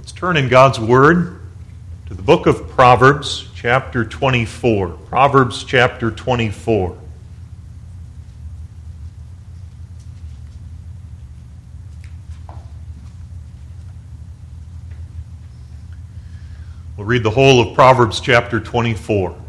Turn in God's Word to the book of Proverbs, chapter 24. Proverbs, chapter 24. We'll read the whole of Proverbs, chapter 24.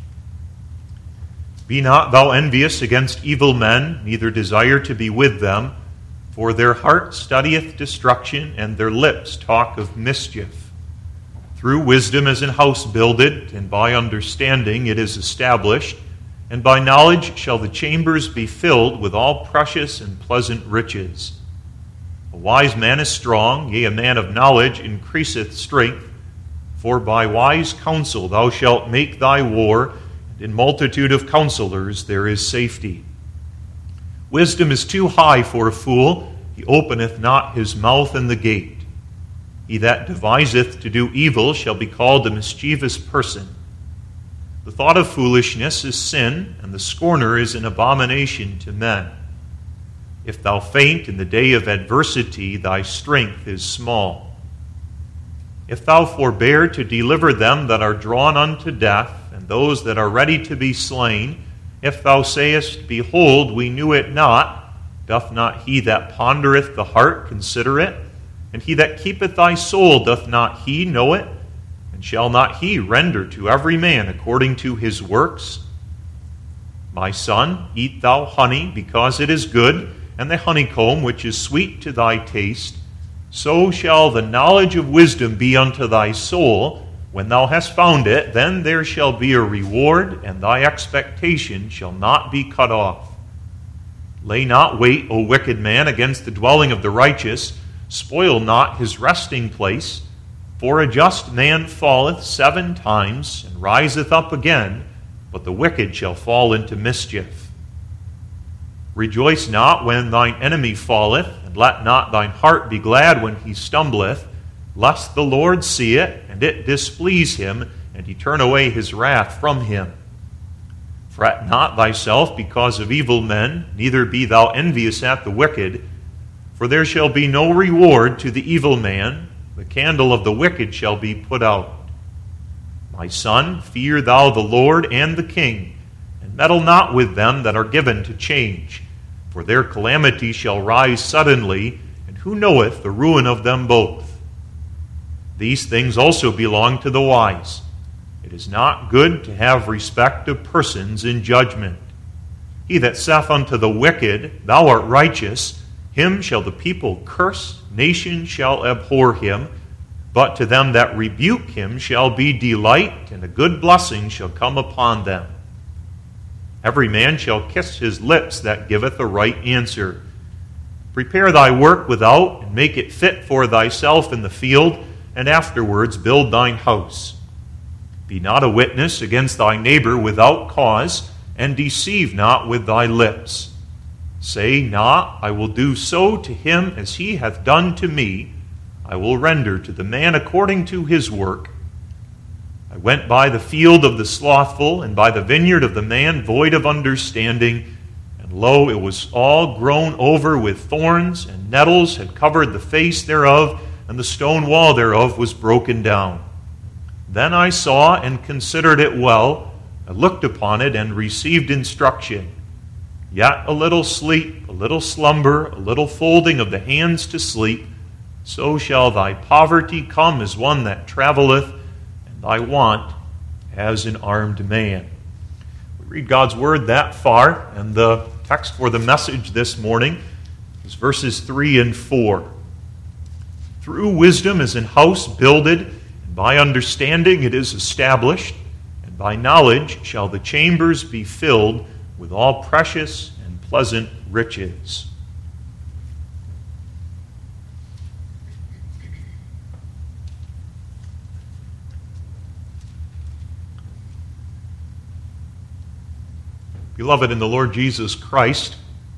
Be not thou envious against evil men, neither desire to be with them, for their heart studieth destruction, and their lips talk of mischief. Through wisdom is an house builded, and by understanding it is established, and by knowledge shall the chambers be filled with all precious and pleasant riches. A wise man is strong, yea, a man of knowledge increaseth strength, for by wise counsel thou shalt make thy war, and in multitude of counselors there is safety. Wisdom is too high for a fool. He openeth not his mouth in the gate. He that deviseth to do evil shall be called a mischievous person. The thought of foolishness is sin, and the scorner is an abomination to men. If thou faint in the day of adversity, thy strength is small. If thou forbear to deliver them that are drawn unto death, and those that are ready to be slain, if thou sayest, Behold, we knew it not, doth not he that pondereth the heart consider it? And he that keepeth thy soul, doth not he know it? And shall not he render to every man according to his works? My son, eat thou honey, because it is good, and the honeycomb which is sweet to thy taste. So shall the knowledge of wisdom be unto thy soul. When thou hast found it, then there shall be a reward, and thy expectation shall not be cut off. Lay not wait, O wicked man, against the dwelling of the righteous. Spoil not his resting place. For a just man falleth 7 times, and riseth up again, but the wicked shall fall into mischief. Rejoice not when thine enemy falleth, and let not thine heart be glad when he stumbleth, lest the Lord see it, and it displease him, and he turn away his wrath from him. Fret not thyself because of evil men, neither be thou envious at the wicked, for there shall be no reward to the evil man. The candle of the wicked shall be put out. My son, fear thou the Lord and the king, and meddle not with them that are given to change, for their calamity shall rise suddenly, and who knoweth the ruin of them both? These things also belong to the wise. It is not good to have respect of persons in judgment. He that saith unto the wicked, Thou art righteous, him shall the people curse, nations shall abhor him. But to them that rebuke him shall be delight, and a good blessing shall come upon them. Every man shall kiss his lips that giveth a right answer. Prepare thy work without, and make it fit for thyself in the field, and afterwards build thine house. Be not a witness against thy neighbor without cause, and deceive not with thy lips. Say not, I will do so to him as he hath done to me. I will render to the man according to his work. I went by the field of the slothful, and by the vineyard of the man void of understanding, and lo, it was all grown over with thorns, and nettles had covered the face thereof, and the stone wall thereof was broken down. Then I saw and considered it well. I looked upon it and received instruction. Yet a little sleep, a little slumber, a little folding of the hands to sleep, so shall thy poverty come as one that traveleth, and thy want as an armed man. We read God's word that far, and the text for the message this morning is verses 3 and 4. Through wisdom is an house builded, and by understanding it is established, and by knowledge shall the chambers be filled with all precious and pleasant riches. Beloved in the Lord Jesus Christ,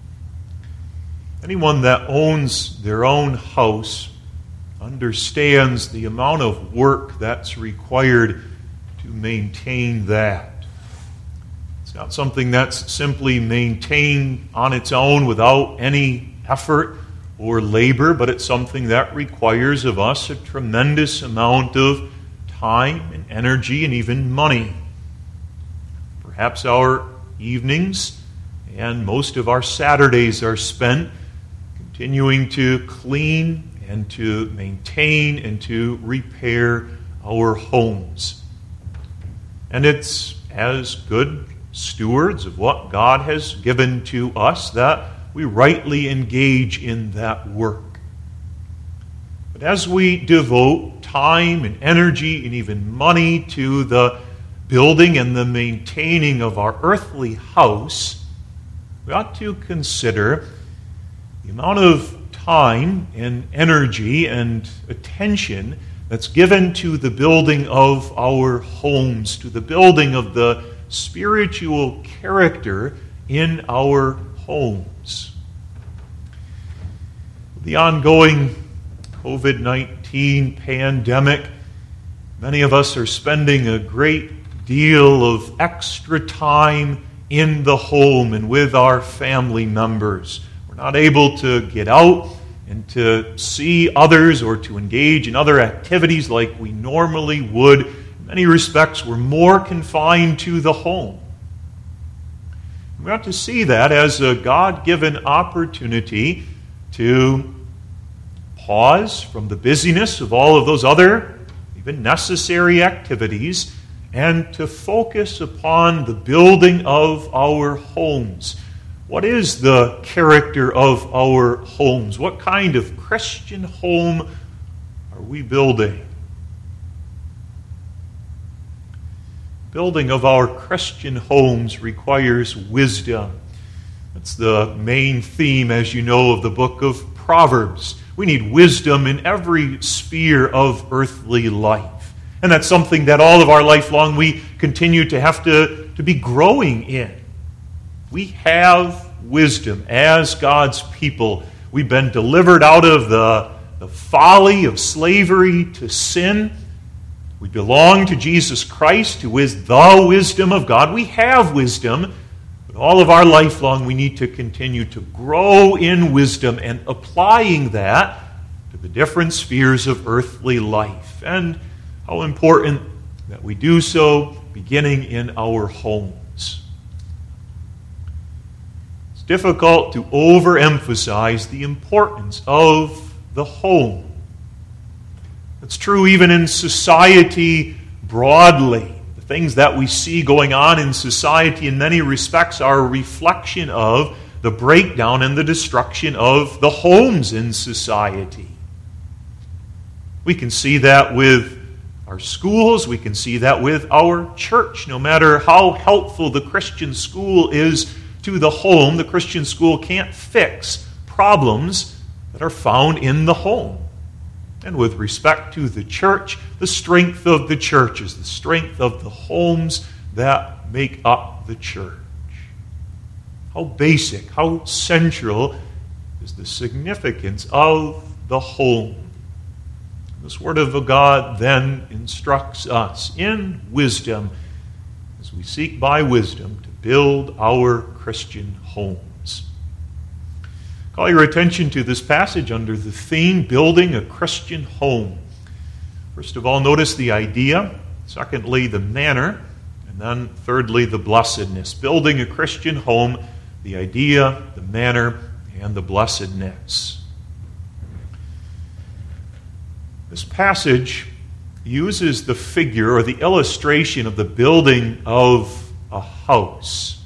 anyone that owns their own house understands the amount of work that's required to maintain that. It's not something that's simply maintained on its own without any effort or labor, but it's something that requires of us a tremendous amount of time and energy and even money. Perhaps our evenings and most of our Saturdays are spent continuing to clean and to maintain and to repair our homes. And it's as good stewards of what God has given to us that we rightly engage in that work. But as we devote time and energy and even money to the building and the maintaining of our earthly house, we ought to consider the amount of time and energy and attention that's given to the building of our homes, to the building of the spiritual character in our homes. The ongoing COVID-19 pandemic, many of us are spending a great deal of extra time in the home and with our family members. We're not able to get out and to see others or to engage in other activities like we normally would. In many respects, we're more confined to the home. We ought to see that as a God-given opportunity to pause from the busyness of all of those other, even necessary activities, and to focus upon the building of our homes. What is the character of our homes? What kind of Christian home are we building? Building of our Christian homes requires wisdom. That's the main theme, as you know, of the book of Proverbs. We need wisdom in every sphere of earthly life. And that's something that all of our life long we continue to have to be growing in. We have wisdom as God's people. We've been delivered out of the folly of slavery to sin. We belong to Jesus Christ, who is the wisdom of God. We have wisdom, but all of our life long we need to continue to grow in wisdom and applying that to the different spheres of earthly life. And how important that we do so beginning in our homes. It's difficult to overemphasize the importance of the home. It's true even in society broadly. The things that we see going on in society in many respects are a reflection of the breakdown and the destruction of the homes in society. We can see that with our schools, we can see that with our church. No matter how helpful the Christian school is to the home, the Christian school can't fix problems that are found in the home. And with respect to the church, the strength of the church is the strength of the homes that make up the church. How basic, how central is the significance of the home. This Word of God then instructs us in wisdom as we seek by wisdom to build our Christian homes. Call your attention to this passage under the theme, building a Christian home. First of all, notice the idea. Secondly, the manner. And then thirdly, the blessedness. Building a Christian home, the idea, the manner, and the blessedness. This passage uses the figure or the illustration of the building of a house.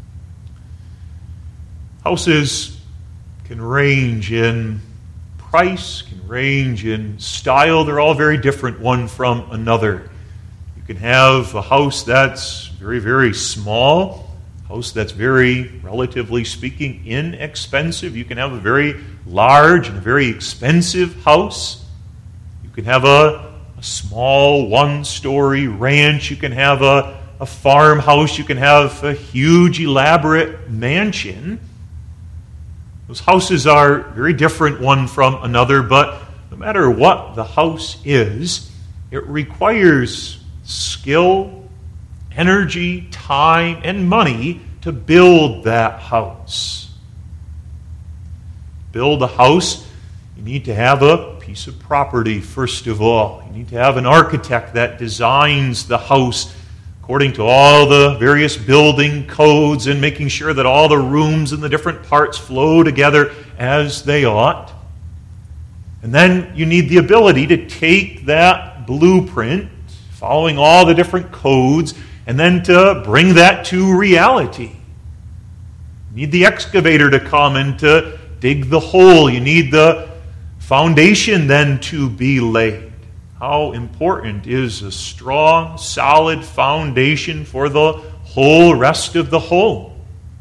Houses can range in price, can range in style. They're all very different one from another. You can have a house that's very, very small, a house that's very, relatively speaking, inexpensive. You can have a very large and very expensive house. You can have a small one-story ranch. You can have a farmhouse. You can have a huge, elaborate mansion. Those houses are very different one from another, but no matter what the house is, it requires skill, energy, time, and money to build that house. build a house, you need to have a piece of property, first of all. You need to have an architect that designs the house according to all the various building codes and making sure that all the rooms and the different parts flow together as they ought. And then you need the ability to take that blueprint, following all the different codes, and then to bring that to reality. You need the excavator to come and to dig the hole. You need the foundation then to be laid. How important is a strong, solid foundation for the whole rest of the home?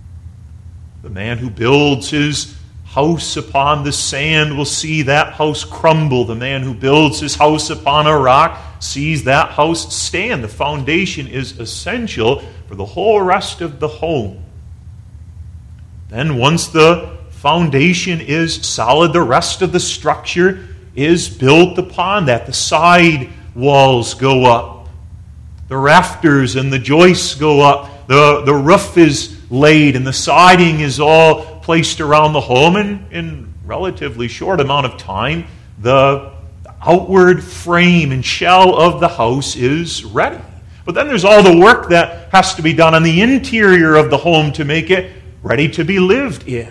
The man who builds his house upon the sand will see that house crumble. The man who builds his house upon a rock sees that house stand. The foundation is essential for the whole rest of the home. Then once the foundation is solid, the rest of the structure is built upon that. The side walls go up. The rafters and the joists go up. The roof is laid and the siding is all placed around the home. And in relatively short amount of time, the outward frame and shell of the house is ready. But then there's all the work that has to be done on the interior of the home to make it ready to be lived in.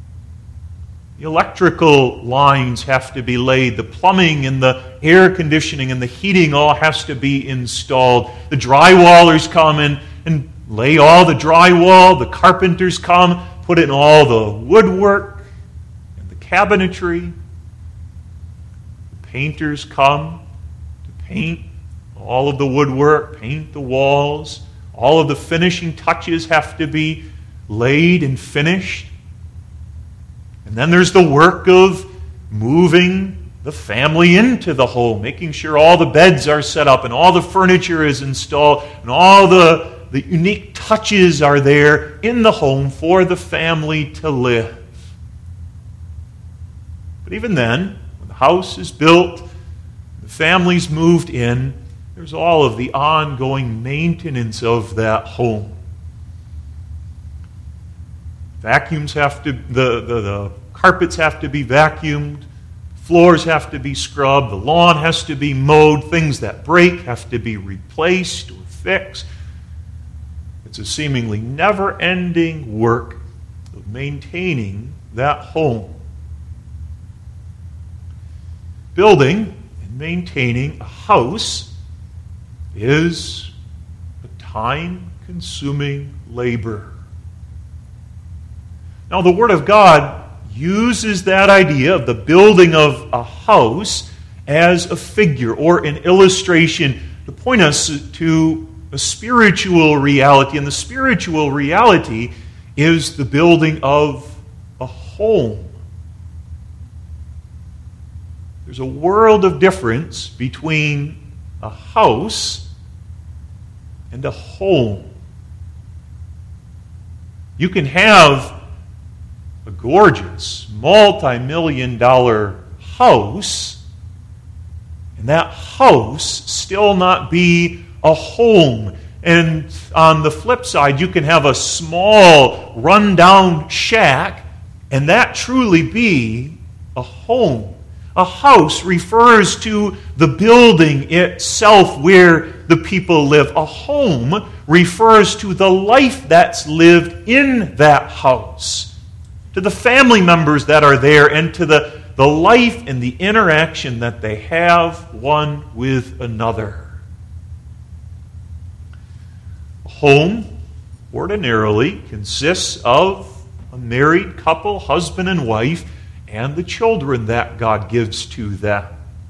The electrical lines have to be laid. The plumbing and the air conditioning and the heating all has to be installed. The drywallers come in and lay all the drywall. The carpenters come, put in all the woodwork and the cabinetry. The painters come to paint all of the woodwork, paint the walls. All of the finishing touches have to be laid and finished. And then there's the work of moving the family into the home, making sure all the beds are set up and all the furniture is installed and all the unique touches are there in the home for the family to live. But even then, when the house is built, the family's moved in, there's all of the ongoing maintenance of that home. Vacuums have to, the carpets have to be vacuumed, floors have to be scrubbed, the lawn has to be mowed, things that break have to be replaced or fixed. It's a seemingly never-ending work of maintaining that home. Building and maintaining a house is a time-consuming labor. Now, the Word of God uses that idea of the building of a house as a figure or an illustration to point us to a spiritual reality. And the spiritual reality is the building of a home. There's a world of difference between a house and a home. You can have a gorgeous, multi-million-dollar house, and that house still not be a home. And on the flip side, you can have a small, run-down shack, and that truly be a home. A house refers to the building itself where the people live. A home refers to the life that's lived in that house, to the family members that are there, and to the life and the interaction that they have one with another. A home ordinarily consists of a married couple, husband and wife, and the children that God gives to them.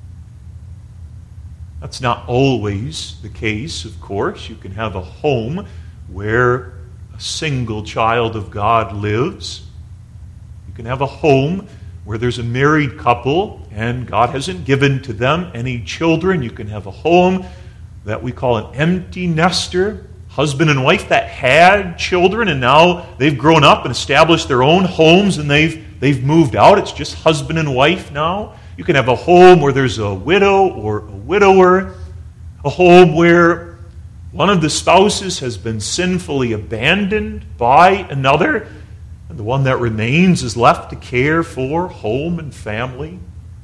That's not always the case, of course. You can have a home where a single child of God lives. You can have a home where there's a married couple and God hasn't given to them any children. You can have a home that we call an empty nester, husband and wife that had children and now they've grown up and established their own homes and they've moved out. It's just husband and wife now. You can have a home where there's a widow or a widower, a home where one of the spouses has been sinfully abandoned by another, And the one that remains is left to care for home and family.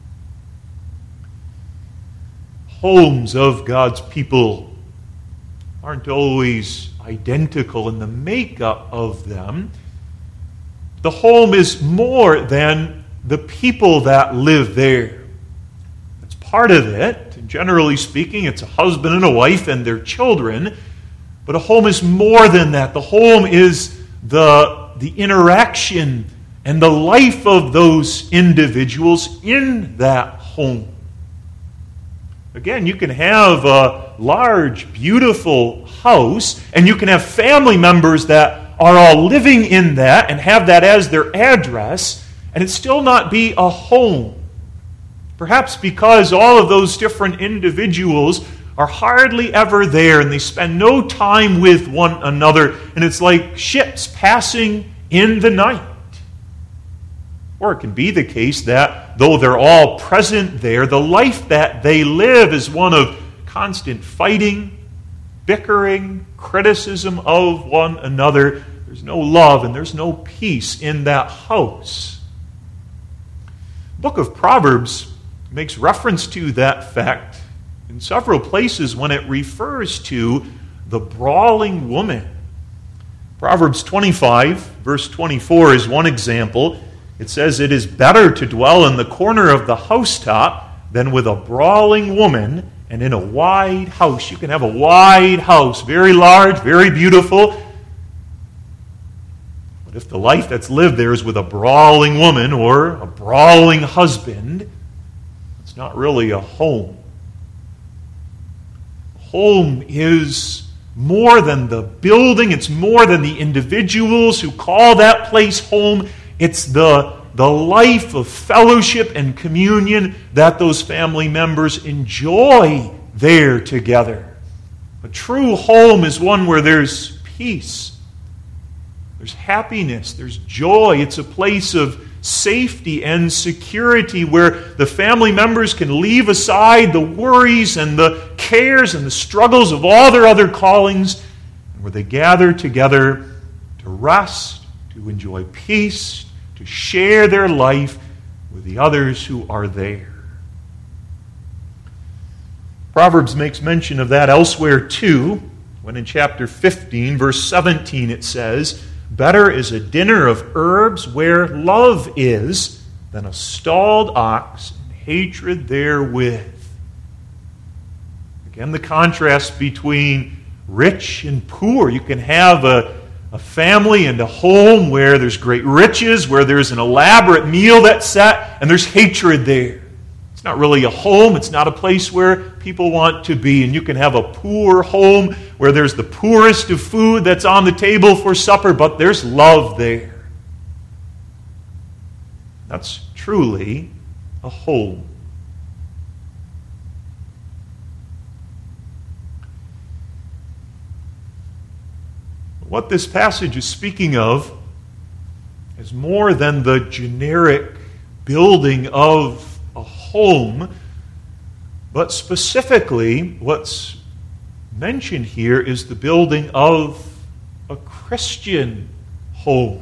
Homes of God's people aren't always identical in the makeup of them. The home is more than the people that live there. It's part of it. And generally speaking, it's a husband and a wife and their children. But a home is more than that. The home is the interaction and the life of those individuals in that home. Again, you can have a large, beautiful house, and you can have family members that are all living in that and have that as their address, and it still not be a home. Perhaps because all of those different individuals are hardly ever there, and they spend no time with one another, and it's like ships passing in the night. Or it can be the case that, though they're all present there, the life that they live is one of constant fighting, bickering, criticism of one another. There's no love and there's no peace in that house. The book of Proverbs makes reference to that fact in several places when it refers to the brawling woman. Proverbs 25, verse 24 is one example. It says, "It is better to dwell in the corner of the housetop than with a brawling woman and in a wide house." You can have a wide house, very large, very beautiful. But if the life that's lived there is with a brawling woman or a brawling husband, it's not really a home. Home is more than the building. It's more than the individuals who call that place home. It's the life of fellowship and communion that those family members enjoy there together. A true home is one where there's peace, there's happiness, there's joy. It's a place of safety and security where the family members can leave aside the worries and the cares and the struggles of all their other callings, and where they gather together to rest, to enjoy peace, to share their life with the others who are there. Proverbs makes mention of that elsewhere too, when in chapter 15, verse 17 it says, "Better is a dinner of herbs where love is than a stalled ox and hatred therewith." Again, the contrast between rich and poor. You can have a family and a home where there's great riches, where there's an elaborate meal that's set, and there's hatred there. It's not really a home. It's not a place where people want to be. And you can have a poor home where there's the poorest of food that's on the table for supper, but there's love there. That's truly a home. What this passage is speaking of is more than the generic building of a home, but specifically what's mentioned here is the building of a Christian home.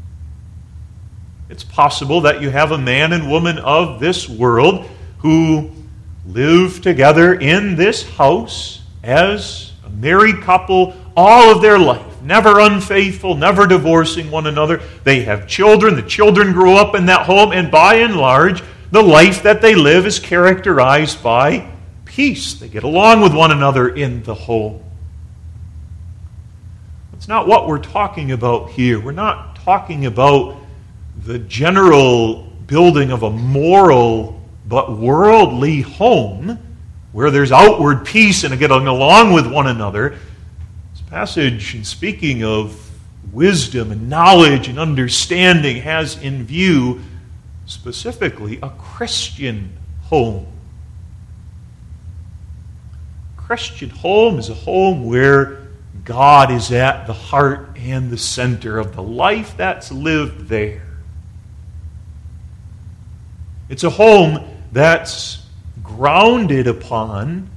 It's possible that you have a man and woman of this world who live together in this house as a married couple all of their life. Never unfaithful, never divorcing one another. They have children. The children grow up in that home, and by and large, the life that they live is characterized by peace. They get along with one another in the home. That's not what we're talking about here. We're not talking about the general building of a moral but worldly home where there's outward peace and getting along with one another. Passage, in speaking of wisdom and knowledge and understanding, has in view specifically a Christian home. A Christian home is a home where God is at the heart and the center of the life that's lived there. It's a home that's grounded upon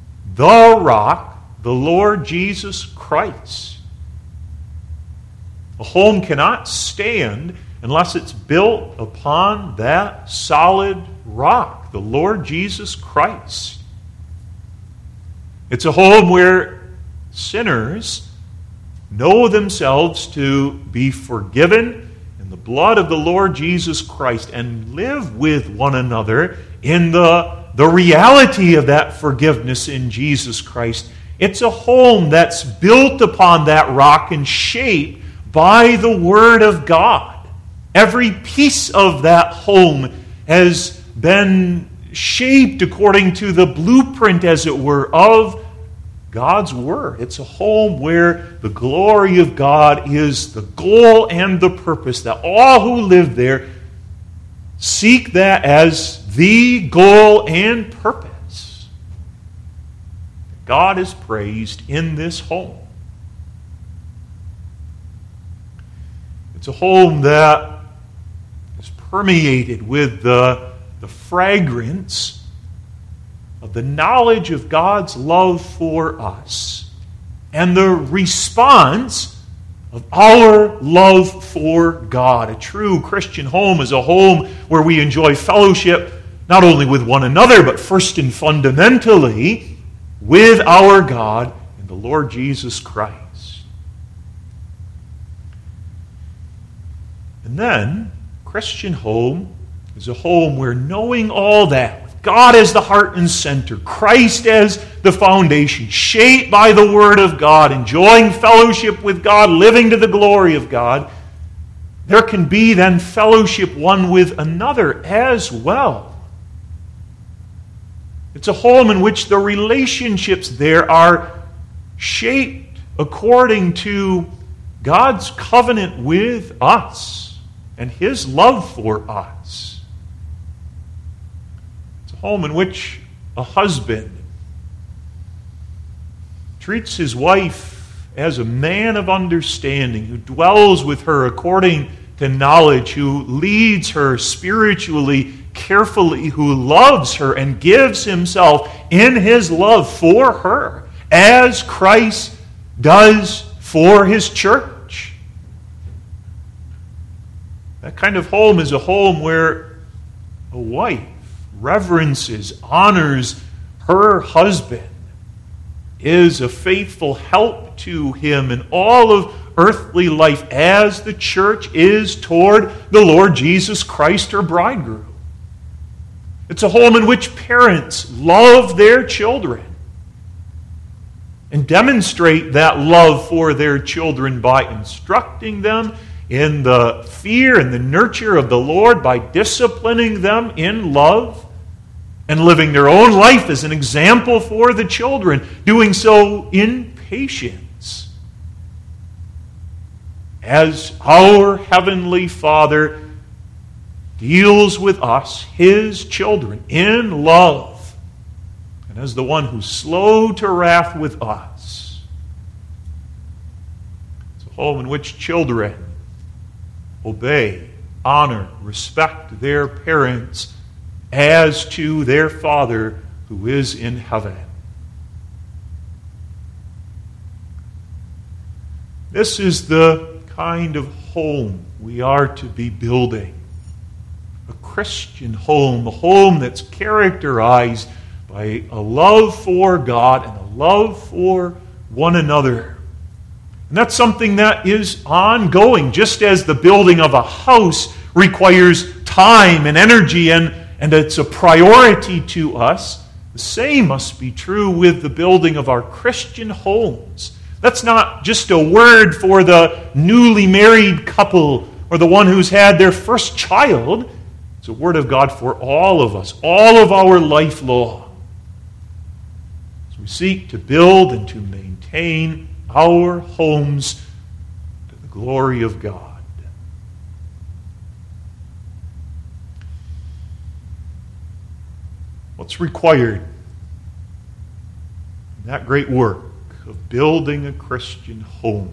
the rock, the Lord Jesus Christ. A home cannot stand unless it's built upon that solid rock, the Lord Jesus Christ. It's a home where sinners know themselves to be forgiven in the blood of the Lord Jesus Christ and live with one another in the reality of that forgiveness in Jesus Christ. It's a home that's built upon that rock and shaped by the Word of God. Every piece of that home has been shaped according to the blueprint, as it were, of God's Word. It's a home where the glory of God is the goal and the purpose, that all who live there seek that as the goal and purpose. God is praised in this home. It's a home that is permeated with the fragrance of the knowledge of God's love for us and the response of our love for God. A true Christian home is a home where we enjoy fellowship not only with one another, but first and fundamentally with our God and the Lord Jesus Christ. And then, Christian home is a home where, knowing all that, with God as the heart and center, Christ as the foundation, shaped by the Word of God, enjoying fellowship with God, living to the glory of God, there can be then fellowship one with another as well. It's a home in which the relationships there are shaped according to God's covenant with us and His love for us. It's a home in which a husband treats his wife as a man of understanding, who dwells with her according to knowledge, who leads her spiritually, carefully, who loves her and gives himself in his love for her, as Christ does for His church. That kind of home is a home where a wife reverences, honors her husband, is a faithful help to him in all of earthly life, as the church is toward the Lord Jesus Christ, her bridegroom. It's a home in which parents love their children and demonstrate that love for their children by instructing them in the fear and the nurture of the Lord, by disciplining them in love and living their own life as an example for the children, doing so in patience, as our Heavenly Father deals with us, His children, in love, and as the one who's slow to wrath with us. It's a home in which children obey, honor, respect their parents as to their Father who is in heaven. This is the kind of home we are to be building. A Christian home, a home that's characterized by a love for God and a love for one another. And that's something that is ongoing, just as the building of a house requires time and energy and it's a priority to us. The same must be true with the building of our Christian homes. That's not just a word for the newly married couple or the one who's had their first child. It's a word of God for all of us, all of our life long. As we seek to build and to maintain our homes to the glory of God. What's required in that great work of building a Christian home?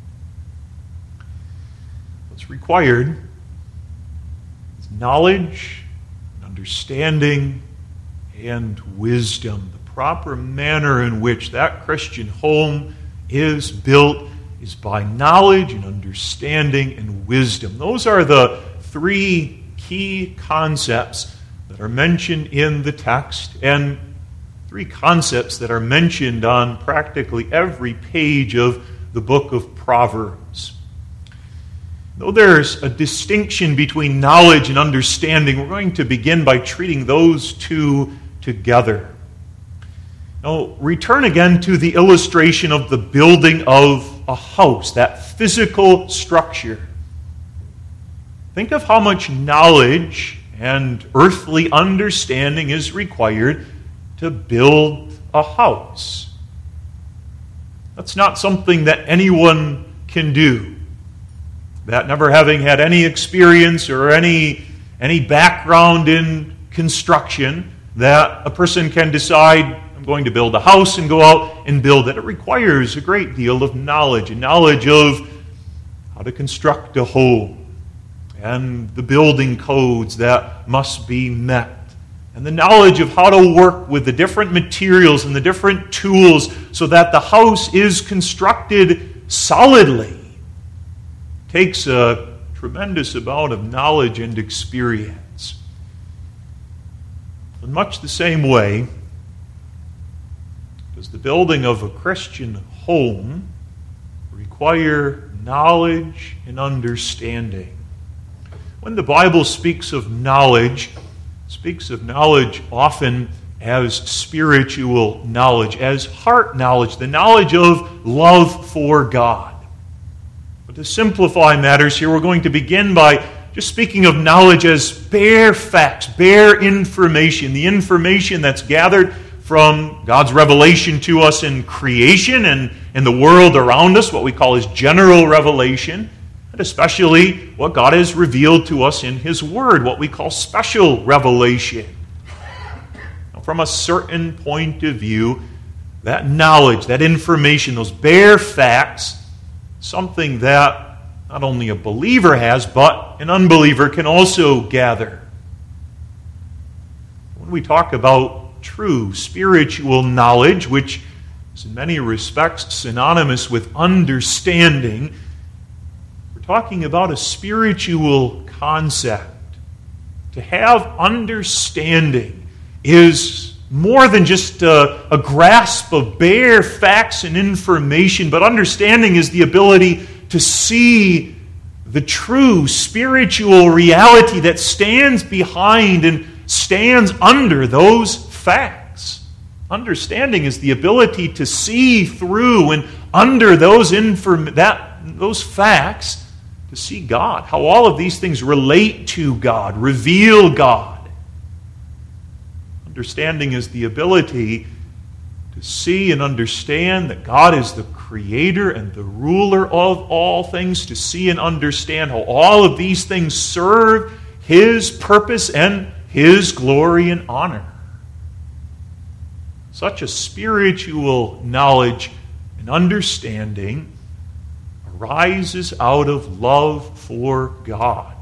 What's required is knowledge, understanding, and wisdom. The proper manner in which that Christian home is built is by knowledge and understanding and wisdom. Those are the three key concepts that are mentioned in the text, and three concepts that are mentioned on practically every page of the book of Proverbs. Though there's a distinction between knowledge and understanding, we're going to begin by treating those two together. Now, return again to the illustration of the building of a house, that physical structure. Think of how much knowledge and earthly understanding is required to build a house. That's not something that anyone can do. That never having had any experience or any background in construction, that a person can decide, I'm going to build a house and go out and build it. It requires a great deal of knowledge, a knowledge of how to construct a home and the building codes that must be met, and the knowledge of how to work with the different materials and the different tools so that the house is constructed solidly. It takes a tremendous amount of knowledge and experience. In much the same way, does the building of a Christian home require knowledge and understanding? When the Bible speaks of knowledge often as spiritual knowledge, as heart knowledge, the knowledge of love for God. But to simplify matters here, we're going to begin by just speaking of knowledge as bare facts, bare information, the information that's gathered from God's revelation to us in creation and in the world around us, what we call His general revelation, and especially what God has revealed to us in His Word, what we call special revelation. Now, from a certain point of view, that knowledge, that information, those bare facts, something that not only a believer has, but an unbeliever can also gather. When we talk about true spiritual knowledge, which is in many respects synonymous with understanding, talking about a spiritual concept. To have understanding is more than just a grasp of bare facts and information, but understanding is the ability to see the true spiritual reality that stands behind and stands under those facts. Understanding is the ability to see through and under those facts, to see God, how all of these things relate to God, reveal God. Understanding is the ability to see and understand that God is the creator and the ruler of all things, to see and understand how all of these things serve His purpose and His glory and honor. Such a spiritual knowledge and understanding arises out of love for God.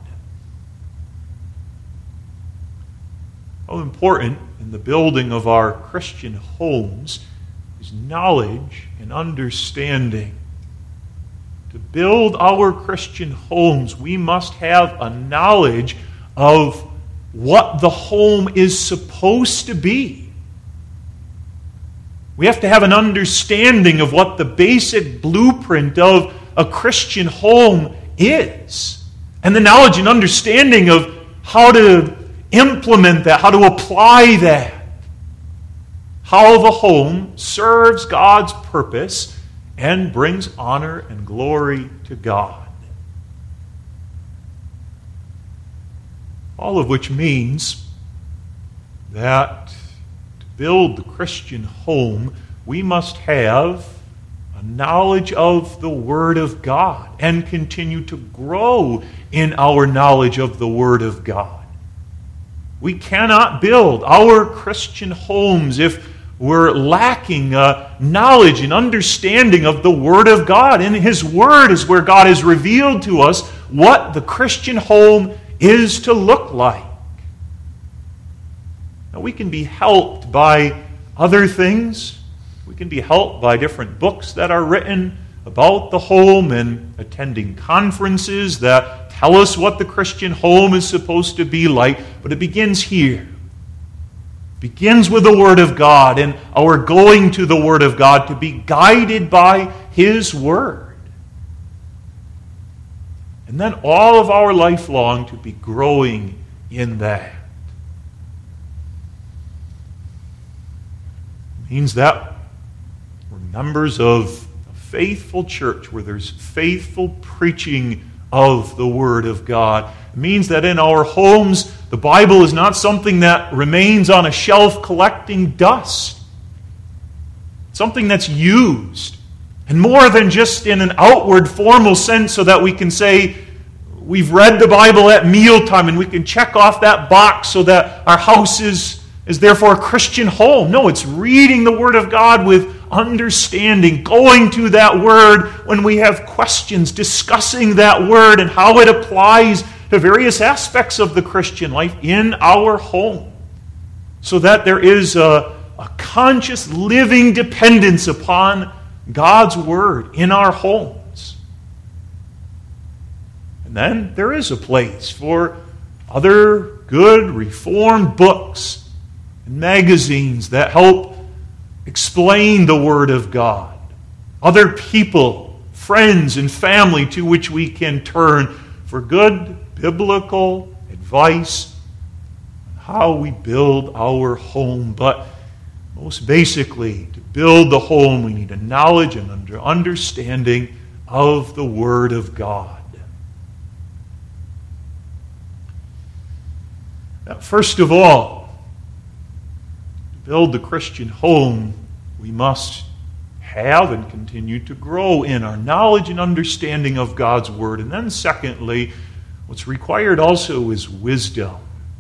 How important in the building of our Christian homes is knowledge and understanding. To build our Christian homes, we must have a knowledge of what the home is supposed to be. We have to have an understanding of what the basic blueprint of a Christian home is, and the knowledge and understanding of how to implement that, how to apply that, how the home serves God's purpose and brings honor and glory to God. All of which means that to build the Christian home, we must have knowledge of the Word of God and continue to grow in our knowledge of the Word of God. We cannot build our Christian homes if we're lacking knowledge and understanding of the Word of God. And His Word is where God has revealed to us what the Christian home is to look like. Now, we can be helped by other things. We can be helped by different books that are written about the home and attending conferences that tell us what the Christian home is supposed to be like, but it begins here. It begins with the Word of God and our going to the Word of God to be guided by His Word. And then all of our life long to be growing in that. It means that we're members of a faithful church where there's faithful preaching of the Word of God. It means that in our homes, the Bible is not something that remains on a shelf collecting dust. It's something that's used. And more than just in an outward formal sense so that we can say, we've read the Bible at mealtime and we can check off that box so that our house is therefore a Christian home. No, it's reading the Word of God with understanding, going to that Word when we have questions, discussing that Word and how it applies to various aspects of the Christian life in our home, so that there is a conscious living dependence upon God's Word in our homes. And then there is a place for other good Reformed books and magazines that help explain the Word of God. Other people, friends, and family to which we can turn for good biblical advice on how we build our home. But most basically, to build the home, we need a knowledge and understanding of the Word of God. Now, first of all, to build the Christian home, we must have and continue to grow in our knowledge and understanding of God's Word. And then secondly, what's required also is wisdom.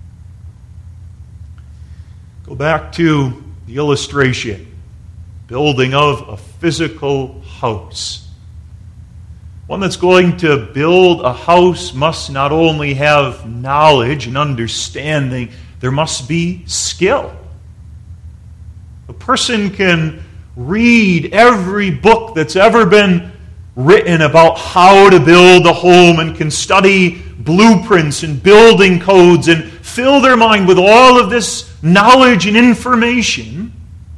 Go back to the illustration, building of a physical house. One that's going to build a house must not only have knowledge and understanding, there must be skill. A person can read every book that's ever been written about how to build a home and can study blueprints and building codes and fill their mind with all of this knowledge and information,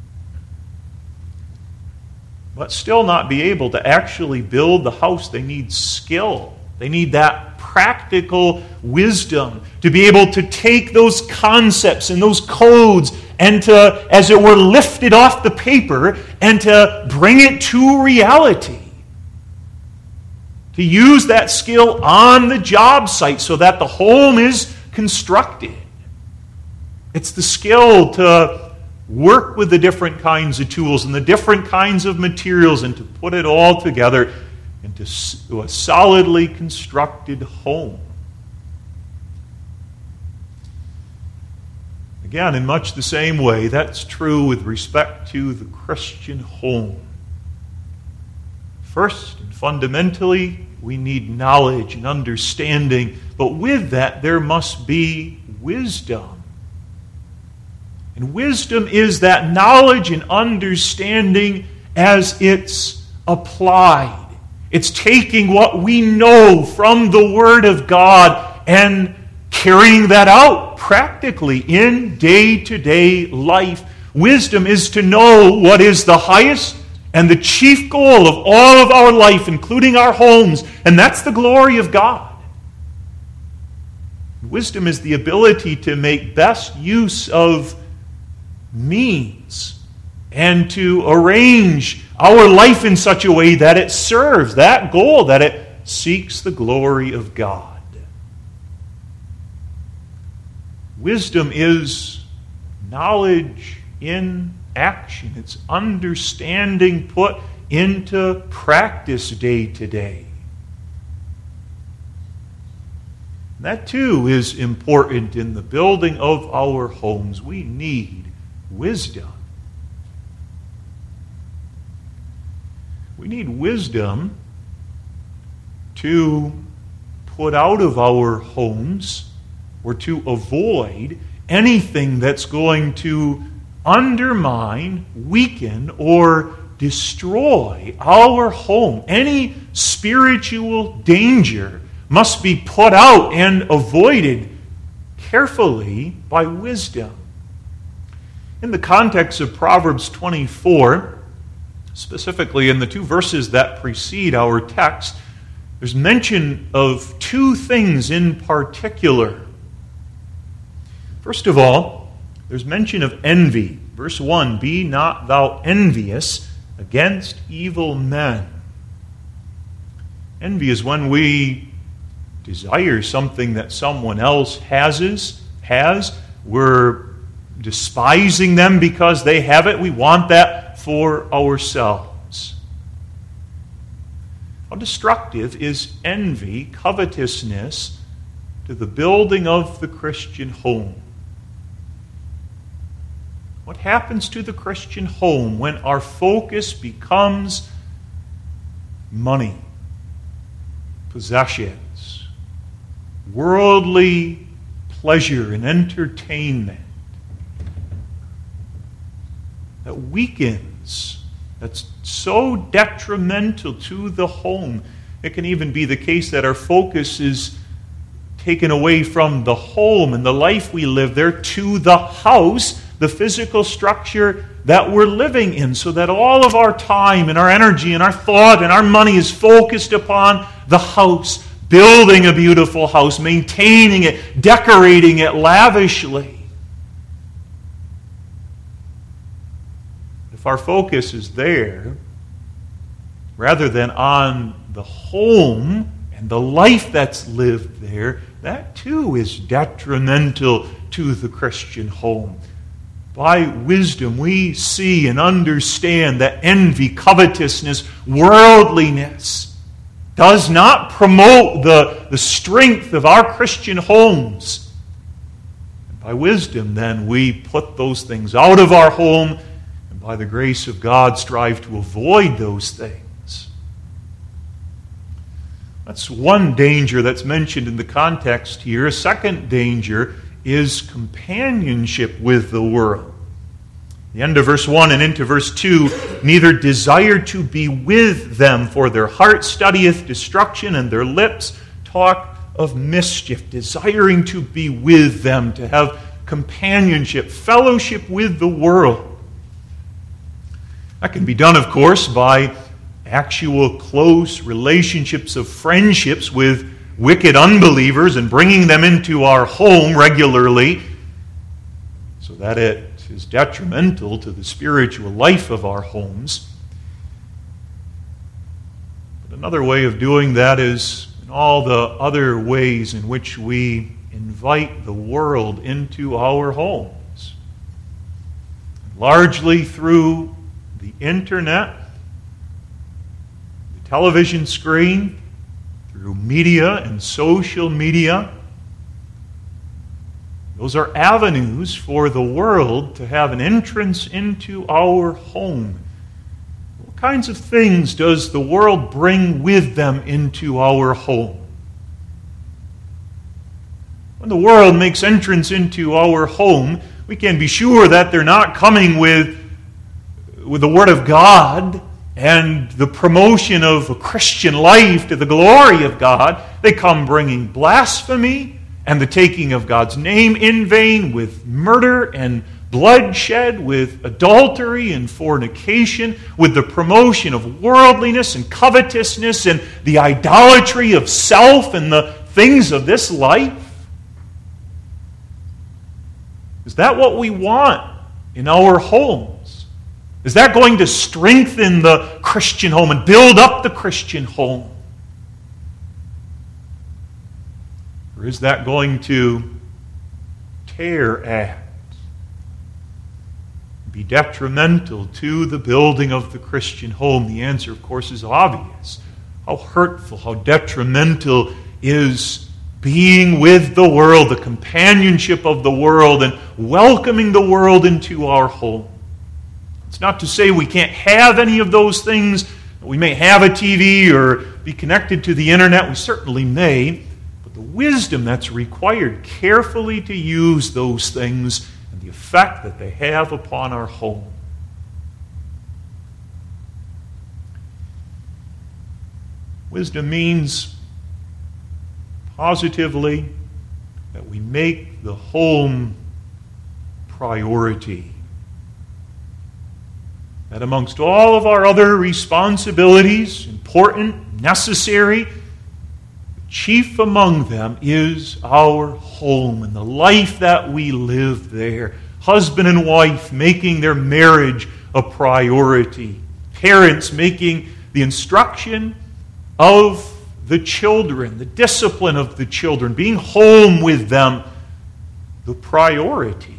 but still not be able to actually build the house. They need skill. They need that practical wisdom to be able to take those concepts and those codes and to, as it were, lift it off the paper and to bring it to reality. To use that skill on the job site so that the home is constructed. It's the skill to work with the different kinds of tools and the different kinds of materials and to put it all together into a solidly constructed home. Again, in much the same way, that's true with respect to the Christian home. First and fundamentally, we need knowledge and understanding, but with that, there must be wisdom. And wisdom is that knowledge and understanding as it's applied. It's taking what we know from the Word of God and carrying that out practically in day-to-day life. Wisdom is to know what is the highest and the chief goal of all of our life, including our homes, and that's the glory of God. Wisdom is the ability to make best use of means and to arrange our life in such a way that it serves that goal, that it seeks the glory of God. Wisdom is knowledge in action. It's understanding put into practice day to day. That too is important in the building of our homes. We need wisdom. We need wisdom to put out of our homes or to avoid anything that's going to undermine, weaken, or destroy our home. Any spiritual danger must be put out and avoided carefully by wisdom. In the context of Proverbs 24, specifically in the two verses that precede our text, there's mention of two things in particular. First of all, there's mention of envy. Verse 1, "Be not thou envious against evil men." Envy is when we desire something that someone else has. We're despising them because they have it. We want that for ourselves. How destructive is envy, covetousness, to the building of the Christian home? What happens to the Christian home when our focus becomes money, possessions, worldly pleasure and entertainment? That weakens, that's so detrimental to the home. It can even be the case that our focus is taken away from the home and the life we live there to the house, the physical structure that we're living in, so that all of our time and our energy and our thought and our money is focused upon the house, building a beautiful house, maintaining it, decorating it lavishly. If our focus is there, rather than on the home and the life that's lived there, that too is detrimental to the Christian home. By wisdom, we see and understand that envy, covetousness, worldliness does not promote the strength of our Christian homes. And by wisdom, then, we put those things out of our home, and by the grace of God, strive to avoid those things. That's one danger that's mentioned in the context here. A second danger is companionship with the world. The end of verse 1 and into verse 2, "Neither desire to be with them, for their heart studieth destruction, and their lips talk of mischief." Desiring to be with them, to have companionship, fellowship with the world. That can be done, of course, by actual close relationships of friendships with wicked unbelievers and bringing them into our home regularly so that it is detrimental to the spiritual life of our homes. But another way of doing that is in all the other ways in which we invite the world into our homes. Largely through the internet, the television screen, through media and social media. Those are avenues for the world to have an entrance into our home. What kinds of things does the world bring with them into our home? When the world makes entrance into our home, we can be sure that they're not coming with the Word of God and the promotion of a Christian life to the glory of God. They come bringing blasphemy and the taking of God's name in vain, with murder and bloodshed, with adultery and fornication, with the promotion of worldliness and covetousness and the idolatry of self and the things of this life. Is that what we want in our homes? Is that going to strengthen the Christian home and build up the Christian home? Or is that going to tear at, be detrimental to the building of the Christian home? The answer, of course, is obvious. How hurtful, how detrimental is being with the world, the companionship of the world, and welcoming the world into our home. It's not to say we can't have any of those things. We may have a TV or be connected to the internet. We certainly may. The wisdom that's required carefully to use those things and the effect that they have upon our home. Wisdom means positively that we make the home priority. That amongst all of our other responsibilities, important, necessary, chief among them is our home and the life that we live there. Husband and wife making their marriage a priority. Parents making the instruction of the children, the discipline of the children, being home with them, the priority.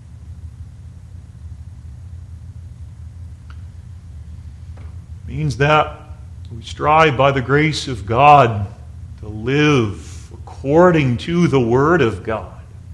It means that we strive by the grace of God to live according to the Word of God.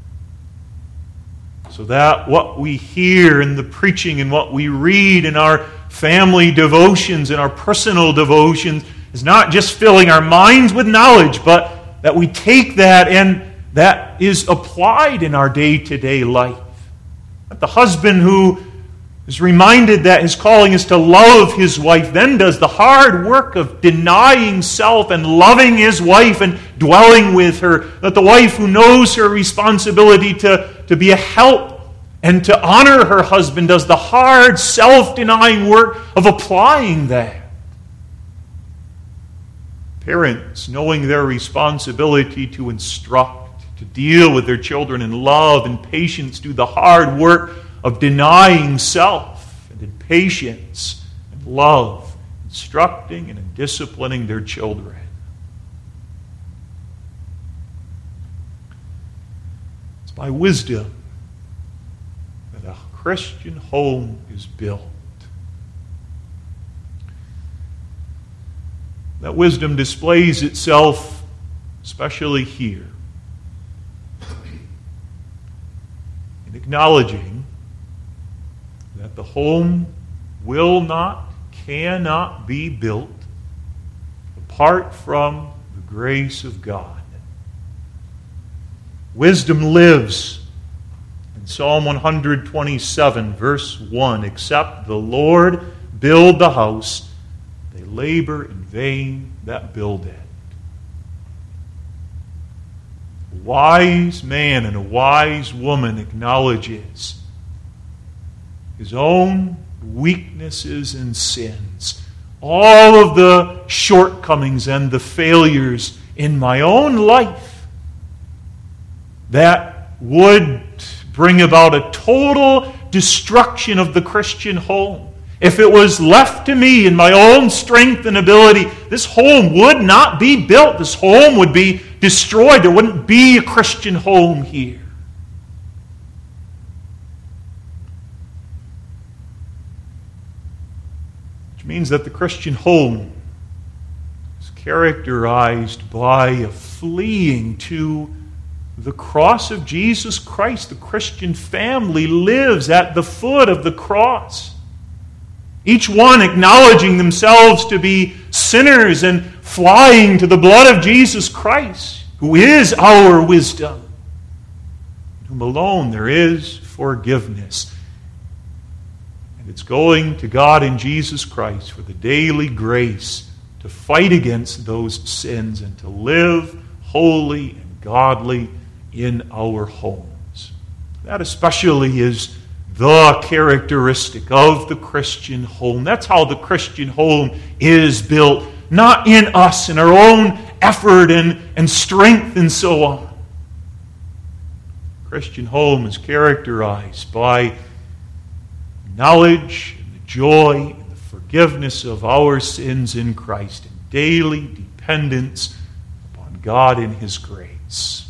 So that what we hear in the preaching and what we read in our family devotions and our personal devotions is not just filling our minds with knowledge, but that we take that and that is applied in our day-to-day life. That the husband who is reminded that his calling is to love his wife then does the hard work of denying self and loving his wife and dwelling with her. That the wife who knows her responsibility to be a help and to honor her husband does the hard self-denying work of applying that. Parents, knowing their responsibility to instruct, to deal with their children in love and patience, do the hard work of denying self and in patience and love, instructing and disciplining their children. It's by wisdom that a Christian home is built. That wisdom displays itself, especially here, in acknowledging that the home will not, cannot be built apart from the grace of God. Wisdom lives in Psalm 127, verse 1. Except the Lord build the house, they labor in vain that build it. A wise man and a wise woman acknowledges his own weaknesses and sins, all of the shortcomings and the failures in my own life that would bring about a total destruction of the Christian home. If it was left to me in my own strength and ability, this home would not be built. This home would be destroyed. There wouldn't be a Christian home here. Which means that the Christian home is characterized by a fleeing to the cross of Jesus Christ. The Christian family lives at the foot of the cross. Each one acknowledging themselves to be sinners and flying to the blood of Jesus Christ, who is our wisdom, whom alone there is forgiveness. And it's going to God in Jesus Christ for the daily grace to fight against those sins and to live holy and godly in our homes. That especially is the characteristic of the Christian home. That's how the Christian home is built. Not in us, in our own effort and strength and so on. The Christian home is characterized by knowledge and the joy and the forgiveness of our sins in Christ and daily dependence upon God in His grace.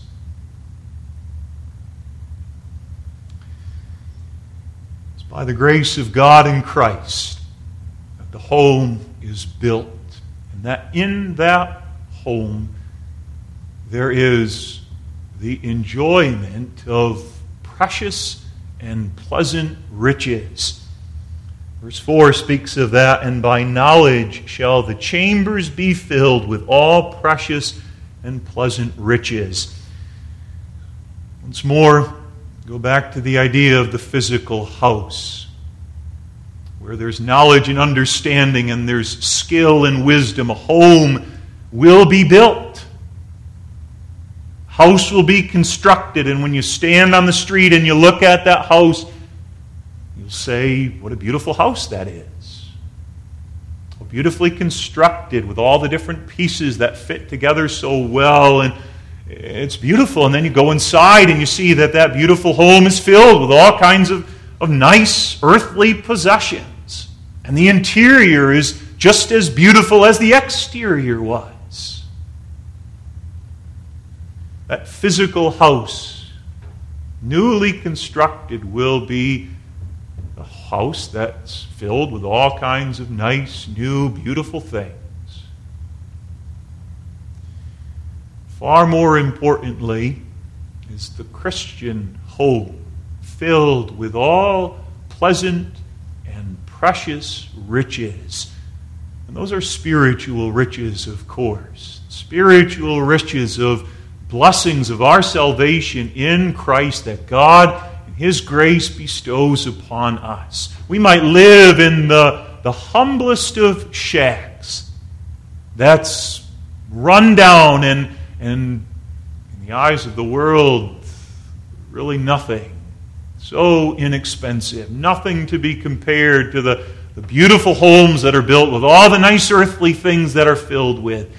By the grace of God in Christ, that the home is built, and that in that home there is the enjoyment of precious and pleasant riches. Verse 4 speaks of that, and by knowledge shall the chambers be filled with all precious and pleasant riches. Once more, go back to the idea of the physical house, where there's knowledge and understanding and there's skill and wisdom. A home will be built. House will be constructed, and when you stand on the street and you look at that house, you'll say, what a beautiful house that is. So beautifully constructed with all the different pieces that fit together so well, and it's beautiful. And then you go inside and you see that that beautiful home is filled with all kinds of nice earthly possessions. And the interior is just as beautiful as the exterior was. That physical house, newly constructed, will be a house that's filled with all kinds of nice, new, beautiful things. Far more importantly is the Christian home, filled with all pleasant and precious riches. And those are spiritual riches, of course. Spiritual riches of blessings of our salvation in Christ that God in His grace bestows upon us. We might live in the humblest of shacks. That's run down and in the eyes of the world, really nothing. So inexpensive. Nothing to be compared to the beautiful homes that are built with all the nice earthly things that are filled with.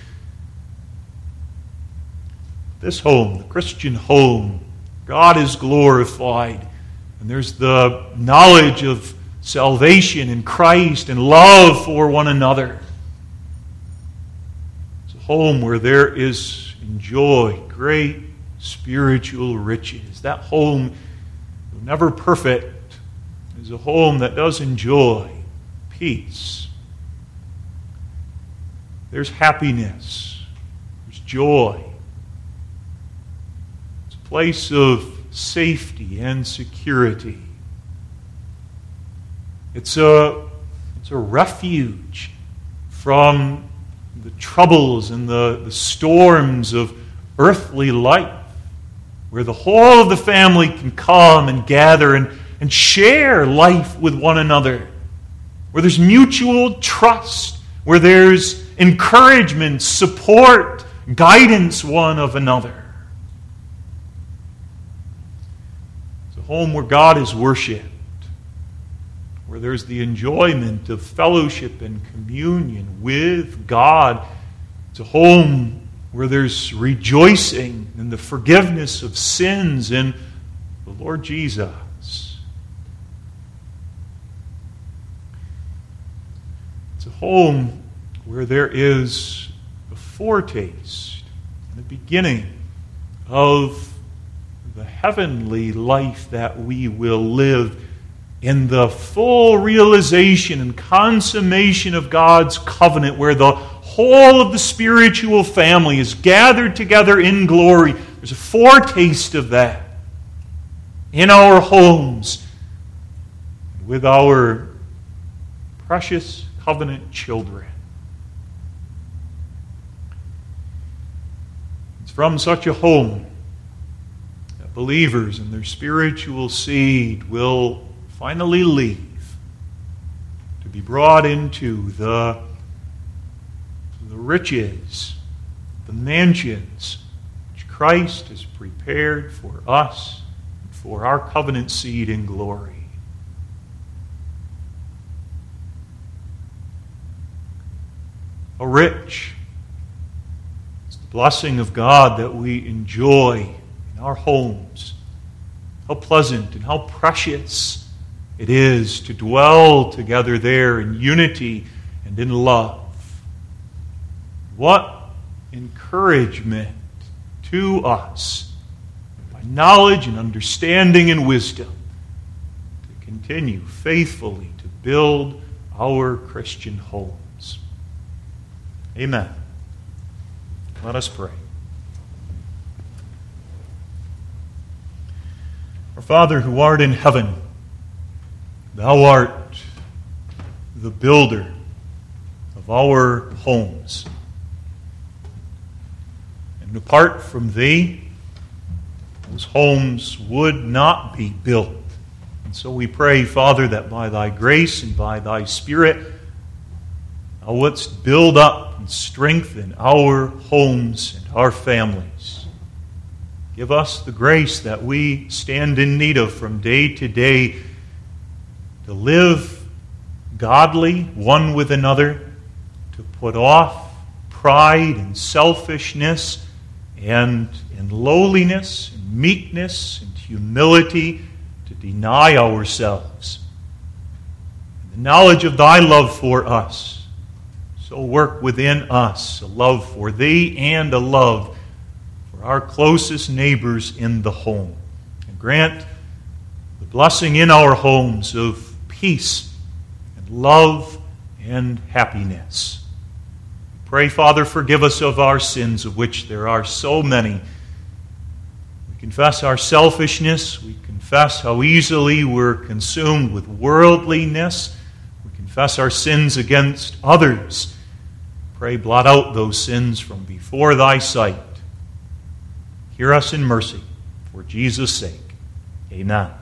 This home, the Christian home, God is glorified. And there's the knowledge of salvation in Christ and love for one another. It's a home where there is enjoy, great spiritual riches. That home, though never perfect, is a home that does enjoy peace. There's happiness. There's joy. Place of safety and security. It's a refuge from the troubles and the storms of earthly life, where the whole of the family can come and gather and share life with one another, where there's mutual trust, where there's encouragement, support, guidance one of another. Home where God is worshipped, where there's the enjoyment of fellowship and communion with God. It's a home where there's rejoicing in the forgiveness of sins in the Lord Jesus. It's a home where there is a foretaste, the beginning of the heavenly life that we will live in the full realization and consummation of God's covenant, where the whole of the spiritual family is gathered together in glory. There's a foretaste of that in our homes with our precious covenant children. It's from such a home believers and their spiritual seed will finally leave to be brought into the riches, the mansions which Christ has prepared for us and for our covenant seed in glory. How rich is the blessing of God that we enjoy our homes. How pleasant and how precious it is to dwell together there in unity and in love. What encouragement to us by knowledge and understanding and wisdom to continue faithfully to build our Christian homes. Amen. Let us pray. Our Father who art in heaven, Thou art the builder of our homes. And apart from Thee, those homes would not be built. And so we pray, Father, that by Thy grace and by Thy Spirit, Now let's build up and strengthen our homes and our families. Give us the grace that we stand in need of from day to day to live godly one with another, to put off pride and selfishness, and in lowliness and meekness and humility to deny ourselves. In the knowledge of thy love for us, so work within us a love for thee and a love for our closest neighbors in the home. And grant the blessing in our homes of peace and love and happiness. Pray, Father, forgive us of our sins, of which there are so many. We confess our selfishness. We confess how easily we're consumed with worldliness. We confess our sins against others. Pray, blot out those sins from before thy sight. Hear us in mercy, for Jesus' sake. Amen.